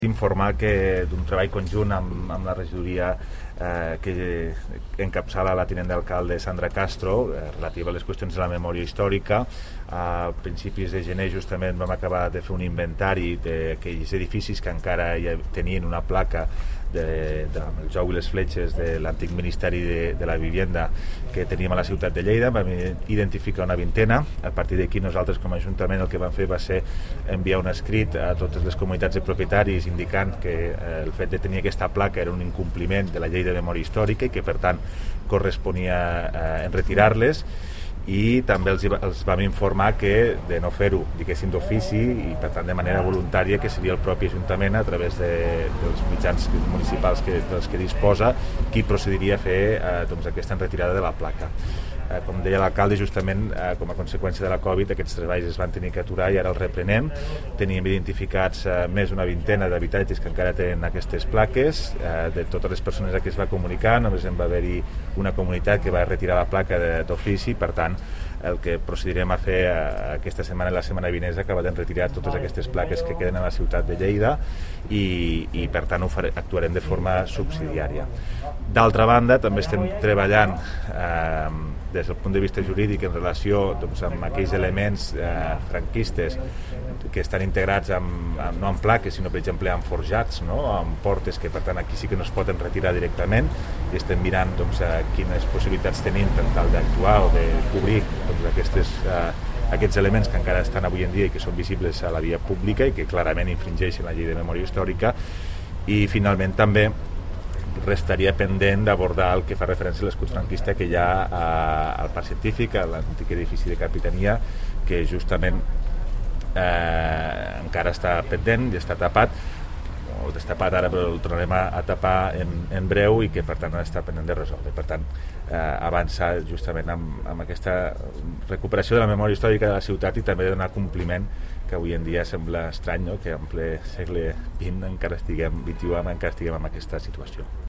Informar que d'un treball conjunt amb la regidoria que encapçala la tinent d'alcalde Sandra Castro relativa a les qüestions de la memòria històrica. A principis de gener justament vam acabar de fer un inventari d'aquells edificis que encara tenien una placa amb el jou i les fletxes de l'antic Ministeri de la Vivienda que teníem a la ciutat de Lleida. Vam identificar una vintena. A partir d'aquí nosaltres com a Ajuntament el que vam fer va ser enviar un escrit a totes les comunitats de propietaris indicant que el fet de tenir aquesta placa era un incompliment de la llei de memòria històrica i que per tant corresponia en retirar-les, i també els vam informar que de no fer-ho, diguéssim, d'ofici i per tant de manera voluntària, que seria el propi Ajuntament a través dels mitjans municipals dels que disposa qui procediria a fer aquesta retirada de la placa. Com deia l'alcalde, justament com a conseqüència de la Covid aquests treballs es van tenir que aturar i ara els reprenem. Teníem identificats més d'una vintena d'habitatges que encara tenen aquestes plaques. De totes les persones a qui es va comunicar només en va haver-hi una comunitat que va retirar la placa d'ofici. Per tant, el que procedirem a fer aquesta setmana i la setmana vinent és acabar de retirar totes aquestes plaques que queden a la ciutat de Lleida i per tant actuarem de forma subsidiària. D'altra banda, també estem treballant des del punt de vista jurídic en relació amb aquells elements franquistes que estan integrats no en plaques, sinó per exemple en forjats, amb portes que per tant aquí sí que no es poden retirar directament, i estem mirant quines possibilitats tenim per tal d'actuar o de cobrir aquests elements que encara estan avui en dia i que són visibles a la via pública i que clarament infringeixen la llei de memòria històrica. I finalment també restaria pendent d'abordar el que fa referència a l'escut franquista que hi ha al Parc Científic, a l'antic edifici de Capitania, que justament encara està pendent i està tapat, o destapat ara, però el tornarem a tapar en breu, i que per tant està pendent de resoldre. Per tant, avançar justament amb aquesta recuperació de la memòria històrica de la ciutat i també donar compliment, que avui en dia sembla estrany, que en ple segle XX encara estiguem en aquesta situació.